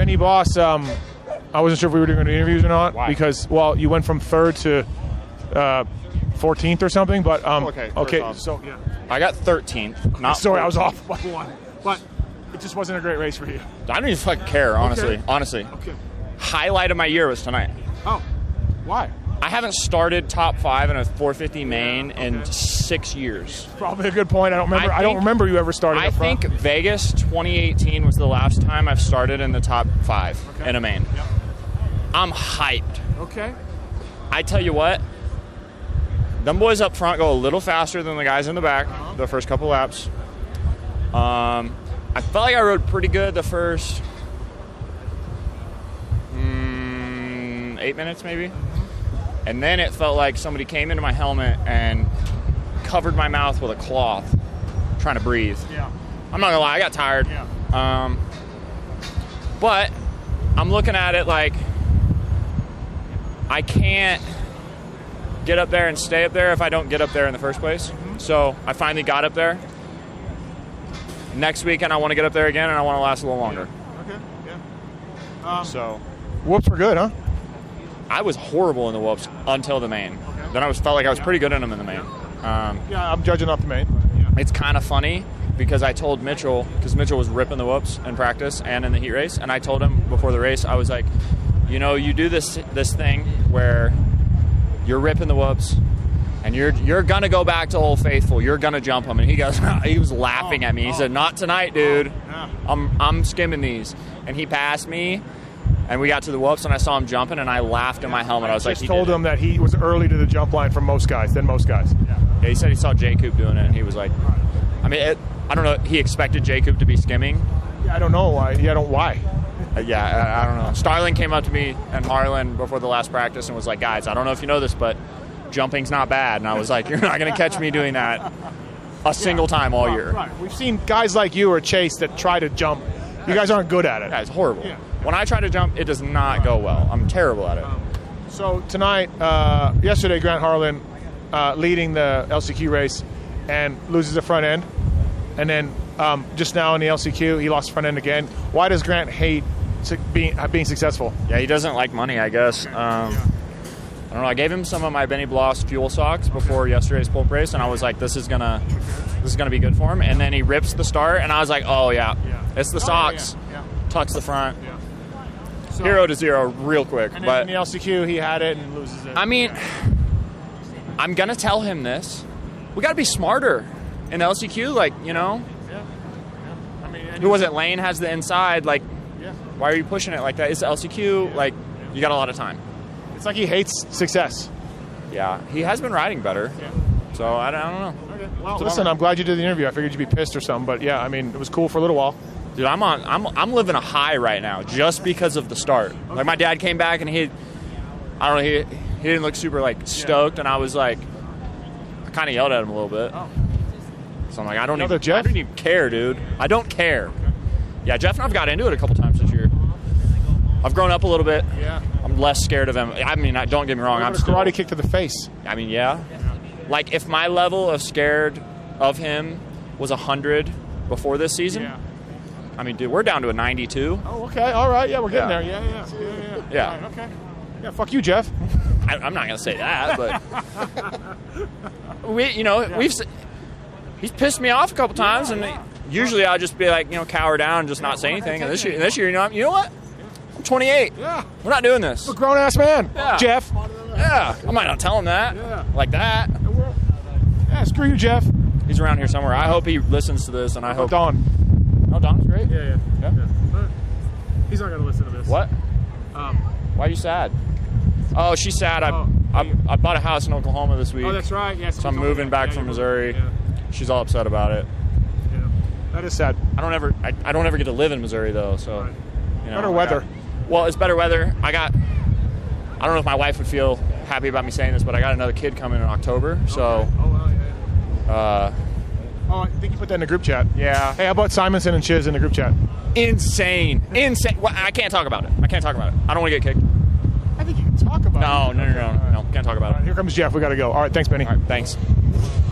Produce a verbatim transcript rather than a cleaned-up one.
Benny Bloss, um, I wasn't sure if we were doing interviews or not. Why? Because, well, you went from third to uh, fourteenth or something. But um, Oh, okay, okay. first off. So yeah. I got thirteenth. Not Sorry, I was fourteenth. off by one. But it just wasn't a great race for you. I don't even fucking care, honestly. Okay. Honestly. Okay. Highlight of my year was tonight. Oh, why? I haven't started top five in a four fifty main okay. in six years. Probably a good point. I don't remember. I I, don't think- remember you ever starting I up front. think Vegas twenty eighteen was the last time I've started in the top five Okay. in a main. Yep. I'm hyped. Okay. I tell you what, them boys up front go a little faster than the guys in the back Uh-huh. the first couple laps. Um, I felt like I rode pretty good the first mm, eight minutes maybe. And then it felt like somebody came into my helmet and covered my mouth with a cloth trying to breathe. Yeah. I'm not gonna lie, I got tired. Yeah. Um, but I'm looking at it like I can't get up there and stay up there if I don't get up there in the first place. Mm-hmm. So I finally got up there. Next weekend I want to get up there again and I want to last a little longer. Okay. Yeah. Um, So whoops were good, huh? I was horrible in the whoops until the main. Okay. Then I was felt like I was pretty good in them in the main. Um, Yeah, I'm judging off the main. Yeah. It's kind of funny because I told Mitchell, because Mitchell was ripping the whoops in practice and in the heat race, and I told him before the race, I was like, you know, you do this this thing where you're ripping the whoops, and you're you're gonna go back to Old Faithful, you're gonna jump them, and he goes, he was laughing Oh, at me. He oh. said, "Not tonight, dude. Yeah. I'm I'm skimming these," and he passed me. And we got to the whoops, and I saw him jumping, and I laughed in my helmet. I was like, just he told did him that he was early to the jump line from most guys, than most guys. it. Yeah, he said he saw J Coop doing it, and he was like, I mean, it, I don't know. He expected J Coop to be skimming. Yeah, I don't know why. Yeah, I don't why. Uh, yeah, I, I don't know. Starling came up to me and Harlan before the last practice and was like, guys, I don't know if you know this, but jumping's not bad. And I was like, you're not going to catch me doing that a single time all year. Right. We've seen guys like you or Chase that try to jump. You guys aren't good at it. Yeah, it's horrible. Yeah. When I try to jump, it does not go well. I'm terrible at it. So tonight, uh, yesterday, Grant Harlan uh, leading the L C Q race and loses the front end. And then um, just now in the L C Q, he lost the front end again. Why does Grant hate su- being, uh, being successful? Yeah, he doesn't like money, I guess. Um, I don't know. I gave him some of my Benny Bloss fuel socks before yesterday's pulp race, and I was like, "This is gonna, this is gonna be good for him." And then he rips the start, and I was like, "Oh yeah, Yeah. it's the Oh, socks." yeah, yeah. Tucks the front, Yeah. So, hero to zero, real quick. And then But in the L C Q, he had it and loses it. I mean, I'm gonna tell him this. We got to be smarter in L C Q. Like, you know, yeah. Yeah. I mean, and who was it? Lane has the inside. Like, Yeah. why are you pushing it like that? It's L C Q. Like, you got a lot of time. It's like he hates success. Yeah, he has been riding better. Yeah. So I don't, I don't know. Okay. Well, So listen, I'm- I'm glad you did the interview. I figured you'd be pissed or something, but yeah, I mean, it was cool for a little while. Dude, I'm on. I'm I'm living a high right now just because of the start. Like my dad came back and he, I don't know, he he didn't look super like stoked, and I was like, I kind of yelled at him a little bit. Oh. So I'm like, I don't Another even, Jeff? I don't even care, dude. I don't care. Yeah, Jeff and I've got into it a couple times this year. I've grown up a little bit. Yeah. I'm less scared of him. I mean, I, don't get me wrong. What I'm about a still, karate kick to the face. I mean, yeah. Like if my level of scared of him was a hundred before this season. Yeah. I mean, dude, we're down to a ninety-two. Oh, okay. All right. Yeah, we're getting Yeah. there. Yeah, yeah, yeah, yeah. Yeah. All right, okay. Yeah, fuck you, Jeff. I, I'm not gonna say that, but we, you know, we've s- he's pissed me off a couple times, and usually I'll just be like, you know, cower down, and just not say anything. And this year, this year, you know, I'm, you know what? I'm twenty-eight. Yeah. We're not doing this. A grown ass man. Yeah. Jeff. Yeah, I might not tell him that, Yeah. like that. Yeah, screw you, Jeff. He's around here somewhere. I hope he listens to this, and I hope. Don. Oh, Don's great. Yeah, yeah. Yeah. But he's not going to listen to this. What? Um, Why are you sad? Oh, she's sad. I, Oh, I I bought a house in Oklahoma this week. oh, that's right. Yes. So I'm moving back from Missouri. Yeah, She's all upset about it. yeah. That is sad. I don't ever I, I don't ever get to live in Missouri though, so Right. you know, Better I weather. got- well, it's better weather. I got I don't know if my wife would feel happy about me saying this, but I got another kid coming in October. So Oh, well, yeah. uh Oh, I think you put that in the group chat. yeah. Hey, how about Simonson and Chiz in the group chat? Insane. Insane. Well, I can't talk about it. I can't talk about it. I don't want to get kicked. I think you can talk about No, it. no, no, no, no. Can't talk about All right, it. here comes Jeff. We got to go. All right, thanks, Benny. All right, thanks.